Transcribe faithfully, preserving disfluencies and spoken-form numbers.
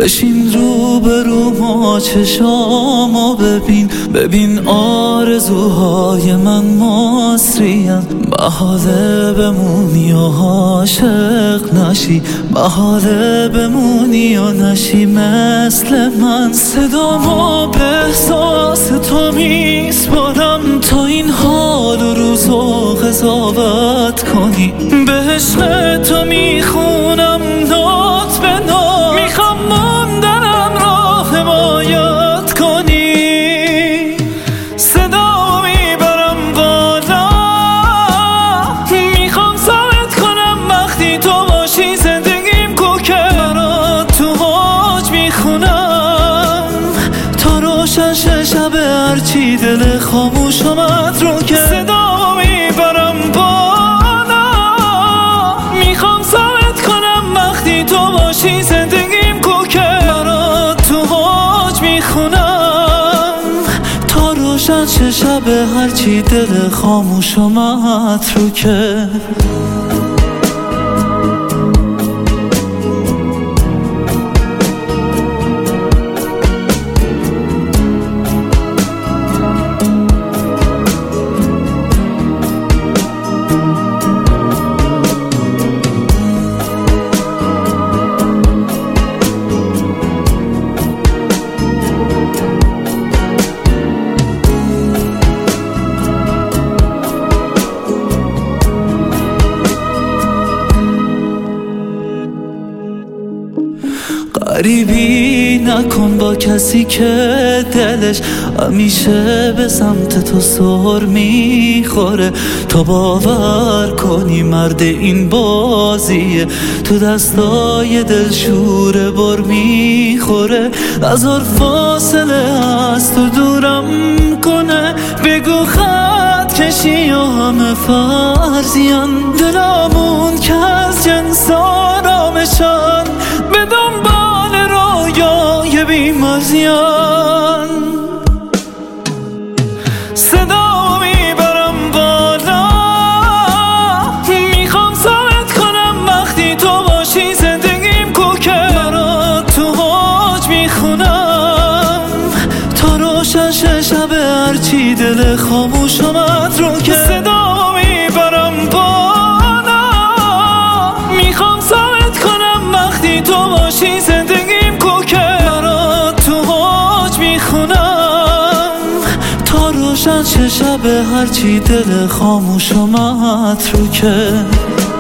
بشین رو به رو ما چشامو ببین، ببین آرزوهای من مصریم. محاله بمونی و عاشق نشی، محاله بمونی و نشی مثل من. صدامو به احساس تو میسپارم تا این حال و روزو قضاوت کنی. به عشق تو میخونم نوت به نوت، میخوام موندنم را حمایت کنی. صدا میبرم بالا، میخوام ثابت کنم وقتی تو باشی زندگیم کوکه. برات تو حاج میخونم تا روشن شه شب، هرچی دل خاموش آمد رو که. صدا میبرم بالا، میخوام ثابت کنم وقتی تو باشی زندگیم کوکه. برات تو حاج میخونم تا روشن شه شب، هرچی دل خاموش آمد رو که. غریبی نکن با کسی که دلش همیشه به سمت تو سر میخوره. تا باور کنی مرد این بازیه، تو دستای دلشوره بر میخوره. هزار فاصله از تو دورم کنه، بگو خط کشی و همه فرضیان. دلامون که از جنس آرامشان، به دنبال رویای بیمارزیان. صدا میبرم بالا، میخوام ثابت کنم وقتی تو باشی زندگیم کوکه. برات تو حاج میخونم تا روشن شه شب، هرچی دل خاموش آمد رو که. صدا میبرم بالا، میخوام ثابت کنم وقتی تو باشی زندگیم کوکه. برات تو حاج میخونم تا روشن شه شب، هرچی دل خاموش آمد رو که.